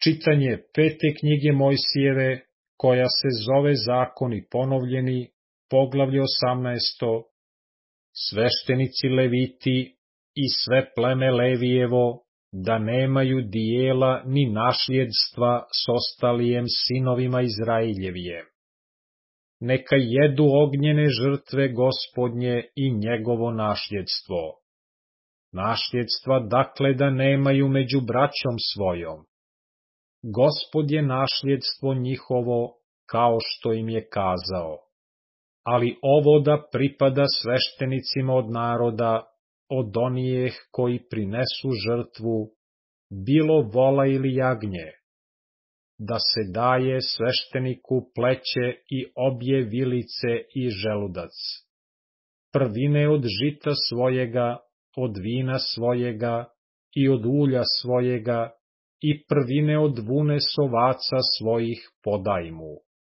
Čitanje 5. knjige Mojsijeve, koja se zove Zakoni ponovljeni, poglavlje 18. Sveštenici Leviti i sve pleme Levijevo, da nemaju dijela ni nasljedstva s ostalijem sinovima Izrailjevijem. Neka jedu ognjene žrtve Gospodnje i njegovo nasljedstvo. Nasljedstva dakle da nemaju među braćom svojom. Gospod je nasljedstvo njihovo, kao što im je kazao. Ali ovo da pripada sveštenicima od naroda, od onijeh koji prinesu žrtvu, bilo vola ili jagnje, da se daje svešteniku pleće i obje vilice i želudac. Prvine od žita svojega, od vina svojega i od ulja svojega, i prvine od vune sovaca svojih podaj mu.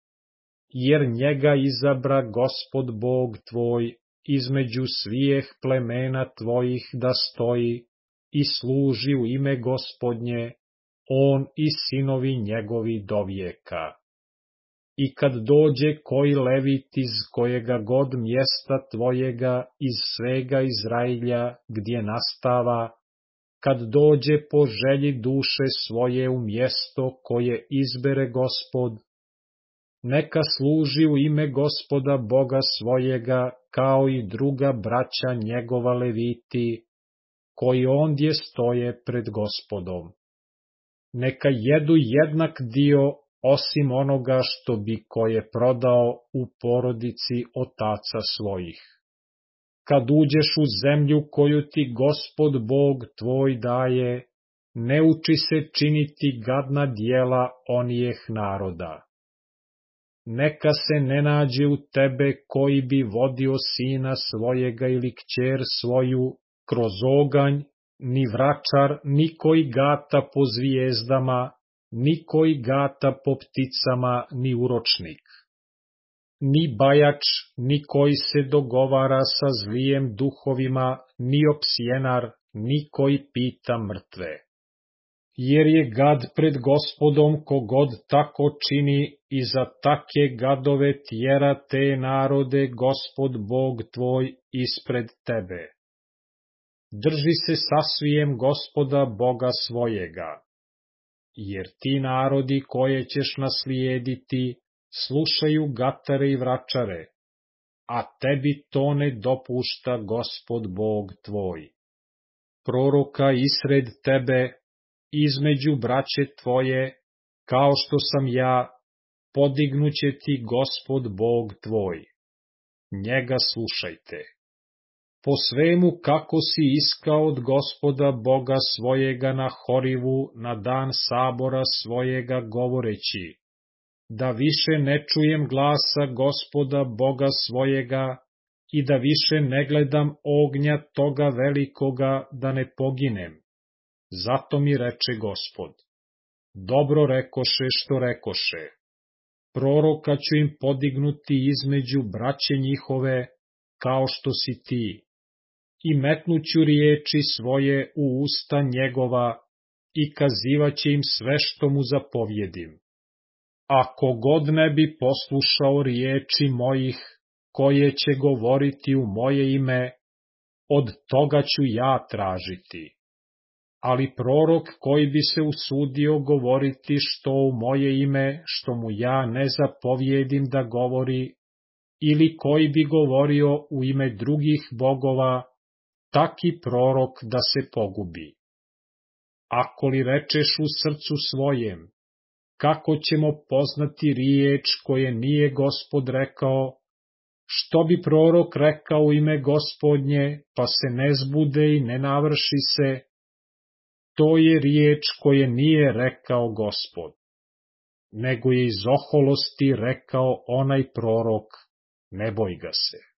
Jer njega izabra Gospod Bog tvoj između svijeh plemena tvojih da stoji i služi u ime Gospodnje, on i sinovi njegovi do vijeka. I kad dođe koji levit iz kojega god mjesta tvojega iz svega Izrailja gdje nastava, kad dođe po želji duše svoje u mjesto koje izbere Gospod, neka služi u ime Gospoda Boga svojega, kao i druga braća njegova Leviti, koji ondje stoje pred Gospodom. Neka jedu jednak dio, osim onoga što bi koje prodao u porodici otaca svojih. Kad uđeš u zemlju koju ti Gospod Bog tvoj daje, ne uči se činiti gadna djela onijeh naroda. Neka se ne nađe u tebe koji bi vodio sina svojega ili kćer svoju kroz oganj, ni vračar, ni koji gata po zvijezdama, ni koji gata po pticama, ni uročnik. Ni bajač, ni koji se dogovara sa zlijem duhovima, ni opsjenar, ni koji pita mrtve. Jer je gad pred Gospodom kogod tako čini i za take gadove tjera te narode Gospod Bog tvoj ispred tebe. Drži se sasvijem Gospoda Boga svojega, jer ti narodi koje ćeš naslijediti slušaju gatare i vračare, a tebi to ne dopušta Gospod Bog tvoj. Proroka isred tebe, između braće tvoje, kao što sam ja, podignuće ti Gospod Bog tvoj. Njega slušajte. Po svemu kako si iskao od Gospoda Boga svojega na Horivu na dan sabora svojega govoreći, da više ne čujem glasa Gospoda Boga svojega i da više ne gledam ognja toga velikoga da ne poginem. Zato mi reče Gospod, dobro rekoše što rekoše, proroka ću im podignuti između braće njihove, kao što si ti, i metnuću riječi svoje u usta njegova i kazivaće im sve što mu zapovjedim. Ako god ne bi poslušao riječi mojih, koje će govoriti u moje ime, od toga ću ja tražiti. Ali prorok koji bi se usudio govoriti što u moje ime, što mu ja ne zapovjedim da govori, ili koji bi govorio u ime drugih bogova, taki prorok da se pogubi. Ako li rečeš u srcu svojem, kako ćemo poznati riječ koje nije Gospod rekao, što bi prorok rekao u ime Gospodnje, pa se ne zbude i ne navrši se, to je riječ koje nije rekao Gospod, nego je iz oholosti rekao onaj prorok, ne boj ga se.